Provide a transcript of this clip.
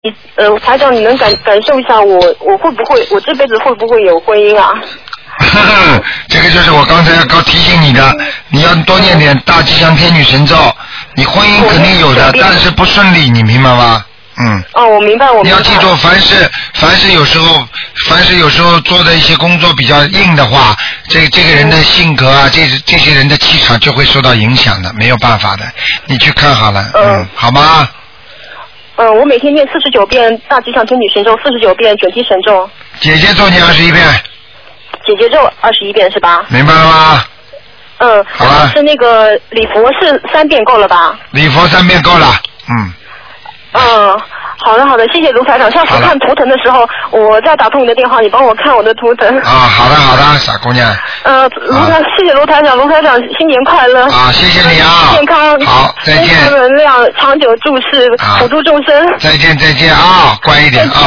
台长，你能感受一下我会不会，我这辈子会不会有婚姻啊？ 这个就是我刚才要提醒你的，你要多念点大吉祥天女神咒，你婚姻肯定有的，但是不顺利，你明白吗？ 哦，我明白，我明白。 你要记住，凡是有时候做的一些工作比较硬的话，这个人的性格啊，这些人的气场就会受到影响的，没有办法的。你去看好了，好吗？ 我每天念49遍大吉祥天女神咒，49遍准提神咒。 姐姐咒念21遍。 姐姐咒21遍是吧？ 明白了吗？好了。 是那个礼佛是3遍够了吧？ 礼佛3遍够了， 好的，谢谢卢台长。下次看图腾的时候，我再打通你的电话，你帮我看我的图腾。 好的，傻姑娘。 谢谢卢台长，卢台长新年快乐。 谢谢你啊。 健康。 好，再见。 能量，长久住世，普度众生。 再见啊，乖一点啊。